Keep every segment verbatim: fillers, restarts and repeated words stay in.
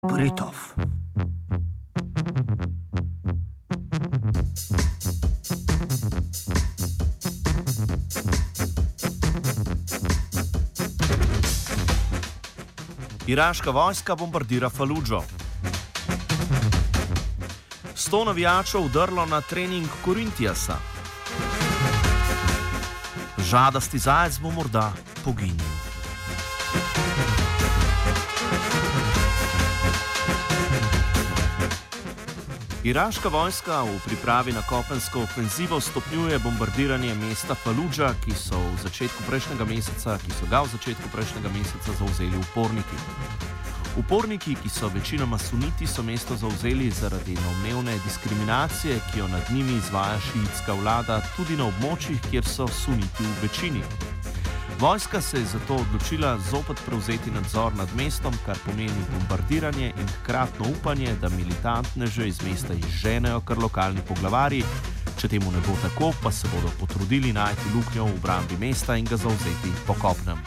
Britov. Iraška vojska bombardira Faludžo. Sto navijačev vdrlo na trening Korintijasa. Žadasti zajec bo morda poginil. Iraška vojska v pripravi na kopensko ofenzivo stopnjuje bombardiranje mesta Faludža, ki so v začetku prejšnjega meseca, ki so ga v začetku prejšnjega meseca zavzeli uporniki. Uporniki, ki so večinoma suniti, so mesto zavzeli zaradi domnevne diskriminacije, ki jo nad njimi izvaja šiitska vlada tudi na območjih, kjer so suniti v večini. Vojska se je zato odločila zopet prevzeti nadzor nad mestom, kar pomeni bombardiranje in hkratno upanje, da militantneže iz mesta izženejo kar lokalni poglavarji. Če temu ne bo tako, pa se bodo potrudili najti luknjo v obrambi mesta in ga zavzeti po kopnem.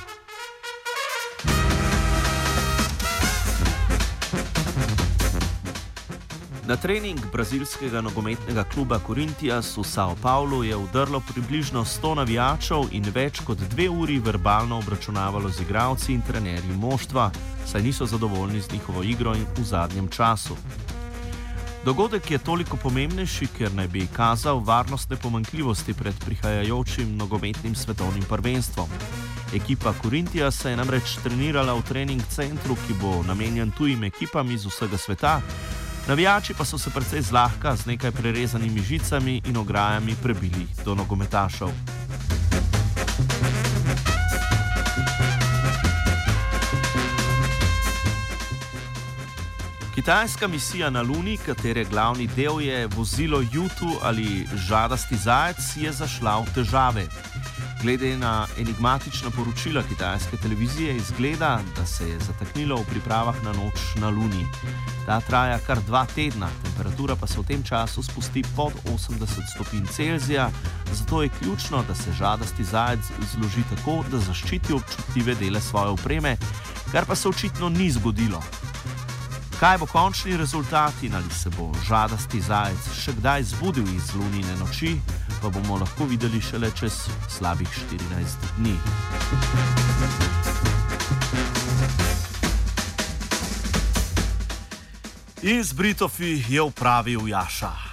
Na trening brazilskega nogometnega kluba Corinthians v São Paulo je vdrlo približno sto navijačev in več kot dve uri verbalno obračunavalo z igralci in trenerji moštva, saj niso zadovoljni z njihovo igro in v zadnjem času. Dogodek je toliko pomembnejši, ker naj bi kazal varnostne pomanjkljivosti pred prihajajočim nogometnim svetovnim prvenstvom. Ekipa Corinthians se je namreč trenirala v trening centru, ki bo namenjen tujim ekipam iz vsega sveta. Navijači pa so se precej zlahka z nekaj prerezanimi žicami in ograjami prebili do nogometašev. Kitajska misija na Luni, katere glavni del je vozilo U dva ali žadasti zajec, je zašla v težave. Glede na enigmatična poročila kitajske televizije izgleda, da se je zataknilo v pripravah na noč na Luni. Ta traja kar dva tedna, temperatura pa se v tem času spusti pod osemdeset stopinj Celzija, zato je ključno, da se žadasti zajec zloži tako, da zaščiti občutljive dele svoje opreme, kar pa se očitno ni zgodilo. Kaj bo končni rezultat in ali se bo žadasti zajec še kdaj zbudil iz Lunine noči, pa bomo lahko videli šele čez slabih štirinajst dni. Iz Britofi je opravil Jaša.